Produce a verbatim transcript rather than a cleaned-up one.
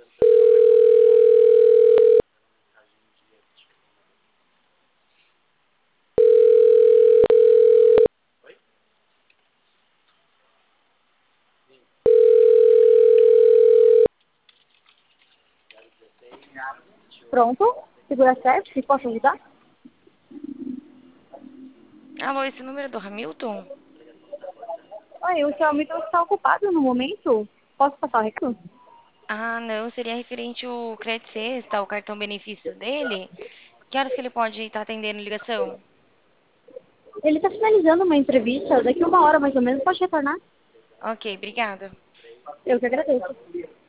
Pronto? Segura certo? Se posso ajudar? Alô, esse número é do Hamilton? Oi, o seu amigo está ocupado no momento. Posso passar o recado? Ah, não, seria referente ao Credit Sexta, o cartão benefícios dele. Que horas que ele pode estar atendendo ligação? Ele está finalizando uma entrevista. Daqui uma hora, mais ou menos, pode retornar. Ok, obrigada. Eu que agradeço.